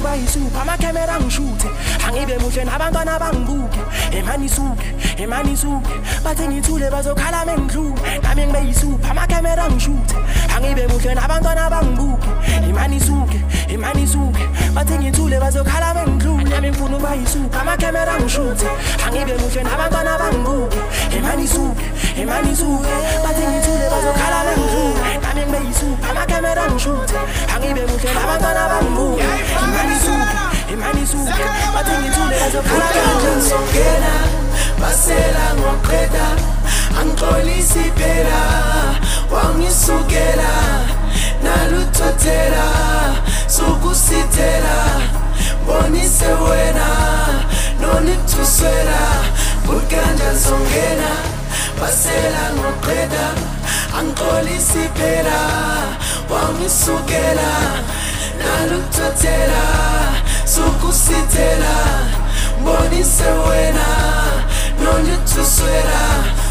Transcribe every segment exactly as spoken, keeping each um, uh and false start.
bayisupha amakhamera ngishuthe angibe muhle nabantwana bangibuke emani suke emani suke bathi ngithule bazokhala mengidlule nami ngibe yisupha amakhamera ngishuthe angibe muhle nabantwana bangibuke emani suke emani suke bathi ngithule bazokhala mengidlule nami ngifuna ukuba yisupha amakhamera ngishuthe angibe muhle nabantwana bangibuke emani suke emani suke bathi ngithule bazokhala mengidlule nami ngibe yisupha amakhamera ngishuthe angibe muhle nabantwana bangibuke emani suke emani suke bathi ngithule bazokhala mengidlule basela ngoqeda angixolisi phela wangisukela naluthothela sukusithela bonise wena nonithusela kukanja zongena basela ngoqeda angixolisi phela wangisukela naluthothela sukusithela bonise wena nonithusela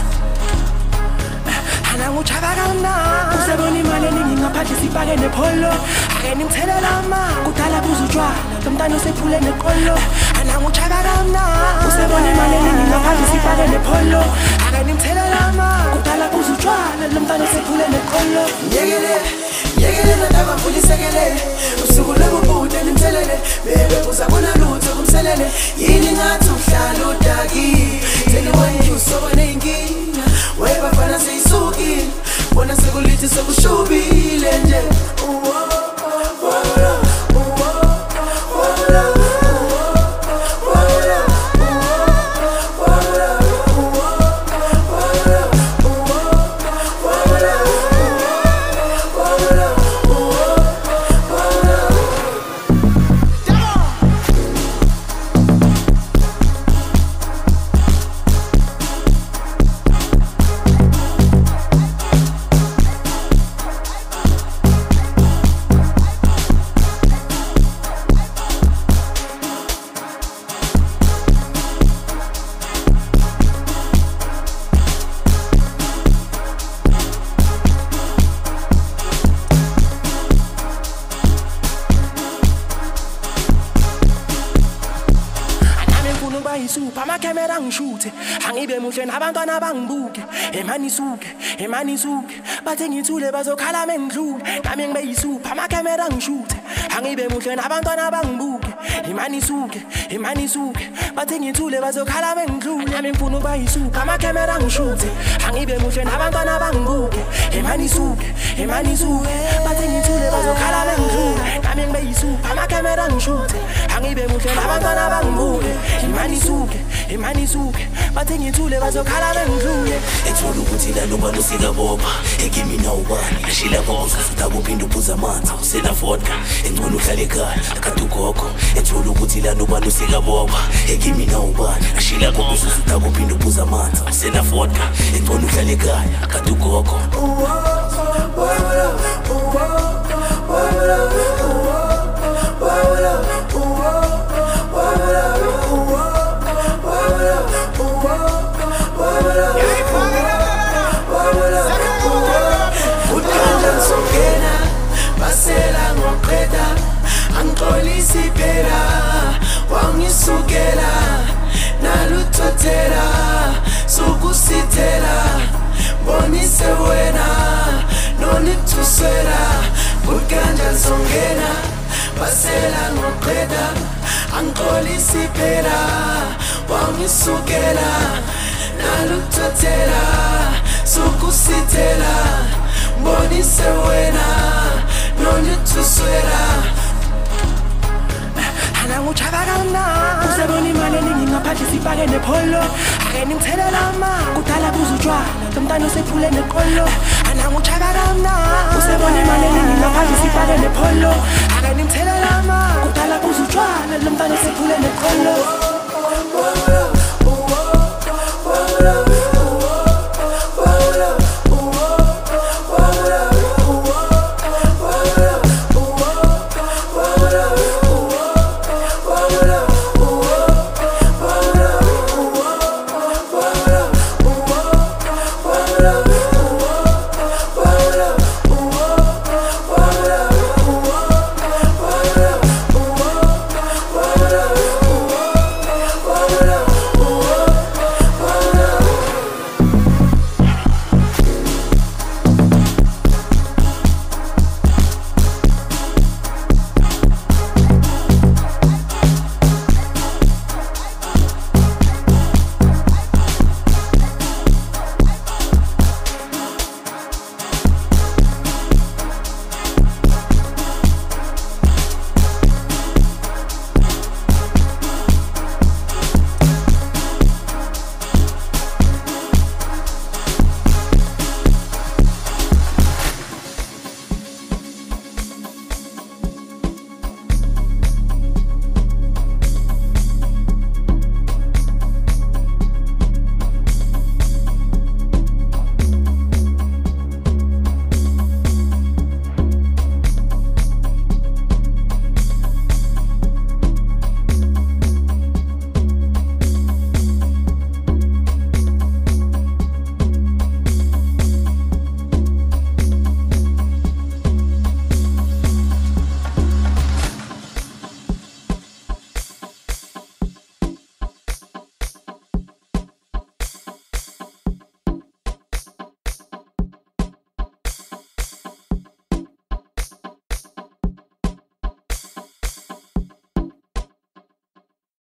Ananguchabagana usebona imali eningi ngaphandle sipake nepolo ake nimthelela ama kudala kuzutshwala lomntana usephule neqolo Ananguchabagana usebona imali eningi ngaphandle sipake nepolo ake nimthelela ama kudala kuzutshwala lomntana usephule neqolo Yekele yekele ndaba mfulisekele usuku lokubude nimthelele bebe uzabona lutho kumselele yini ngathi uhlala udaki tell you when you so nengi weba fana seyisuki bona sekulithi sekushubile nje Bayisupha amakhamera ngishuthe angibe muhle nabantwana bangibuke emani suke emani suke bathi ngithule bazokhala mengidlule nami ngibe yisupha amakhamera ngishuthe angibe muhle nabantwana bangibuke emani suke emani suke bathi ngithule bazokhala mengidlule nami ngifuna ukuba yisupha amakhamera ngishuthe angibe muhle nabantwana bangibuke emani suke emani suke bathi ngithule bazokhala mengidlule nami ngibe yisupha amakhamera ngishuthe angibe muhle nabantwana bangibuke emani suke emani suke bathi ngithule bazokhala bengidlule ethola ukuthi la noma lusika bopha ekimi na ubani ashila bonke utakuphinda uphuza amanzi usela vodka engcono uhlale ekhaya akade ugogo ethola ukuthi la noma lusika bopha ekimi na ubani ashila bonke utakuphinda uphuza amanzi usela vodka engcono uhlale ekhaya akade ugogo basela ngoqeda angixolisi phela wangisukela naluthothela sukusithela bonise wena nonithusela kukanja zongena basela ngoqeda angixolisi phela wangisukela naluthothela sukusithela bonise wena nonithusela Ananguchabagana usebona imali eningi ngaphandle sipake nepolo ake nimthelela ama kudala kuzutshwala lomntana usephule neqolo Ananguchabagana usebona imali eningi ngaphandle sipake nepolo ake nimthelela ama kudala kuzutshwala lomntana usephule neqolo